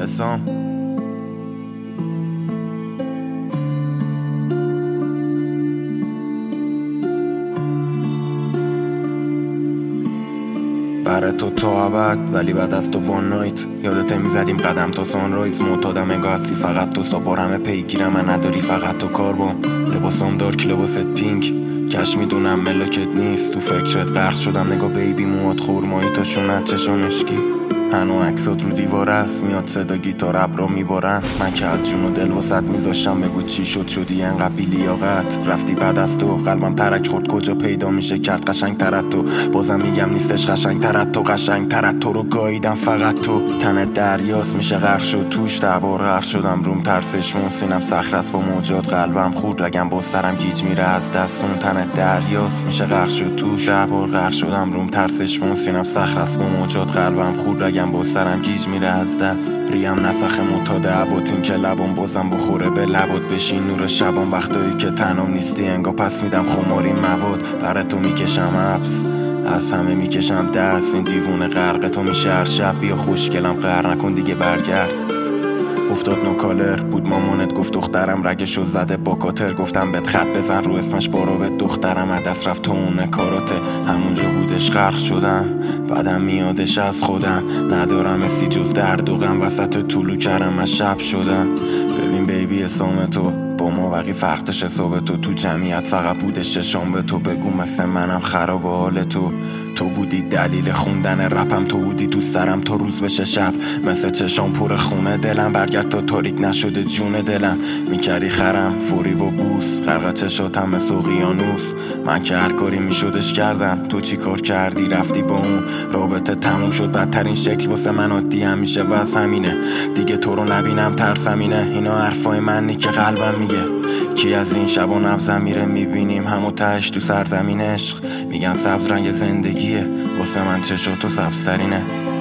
حسام. برای تو ابد ولی بعد از تو وان نایت. یادت میزدیم قدم تا سانرایز. معتادم انگار هستی فقط تو. سابار همه پیگیرم من نداری فقط تو کار بام. لباسام دارک لباست پینک. کش میدونم ملاکت نیست. تو فکرت غرق شدم. نگاه بیبی موات خورمایی تا شونت چشم اشکی. هنو عکسات رو دیوار است. میاد صدا گیتار ابرا میبارن. من که از جون و دل واسط میذاشتم. بگو چی شد شدی انقدر بی لیاقت. رفتی بعد از تو قلبم ترک خورد. کجا پیدا میشه کرد قشنگ ترت تو. بازم میگم نیستش قشنگ ترت تو. قشنگ ترت تو رو گاییدم فقط تو. تنت دریاست میشه غرق شد توش. 10 بار غرق شدم روم ترسش مون. سینم صخره است با موجات. قلبم خورد رگم با سرم گیج میره از دستون. تنت دریاست میشه غرق شد توش. 10 بار غرق شدم روم ترسش مون. سینم صخره است با موجات. قلبم خورد رگم با سرم گیج میره از دست. ریم نسخ معتاد عواتین که لبام بازم بخوره به لبات. بشین نور شبام وقتایی که تنم نیستی. انگا پس میدم خماری مواد. برای تو میکشم حبس از همه میکشم دست. این دیوونه غرق تو میشه هر شب. بیا خوشگلم قهر نکن دیگه برگرد. افتاد نوکالر بود مامانت گفت دخترم رگشو زده با کاتر. گفتم بهت خط بزن رو اسمش بارو به دخترم. عدس رفت تو اون کاراته. همونجا بودش غرق شدم. بعدم میادش از خودم. ندارم اسی جز درد و غم. وسط طولو کردم از شب شدم. ببین بیبی اسام تو با ما وقی فرقش حساب تو جمعیت فقط بودش چشام به تو. بگو مثل منم خراب حال تو. تو بودی دلیل خوندن رپم. تو بودی تو سرم تا روز بشه شب. مثل چشام پر خونه دلم. برگرد تا تاریک نشده جون دلم. میکردی خرم فوری با بوس. غرق چشاتم مثل اقیانوس. من که هر کاری میشدش کردم. تو چی کار کردی رفتی با اون. رابطه تموم شد بدترین شکل واسه من عادی همیشه وز همینه. دیگه تو رو نبینم ترسم اینه. اینا حرفای منی که قلبم میگه. کی از این شب و نبزم میره. میبینیم همو تهش تو سرزمین عشق. میگن سبز رنگ زندگیه. واسه من چشاتو سبزترینه.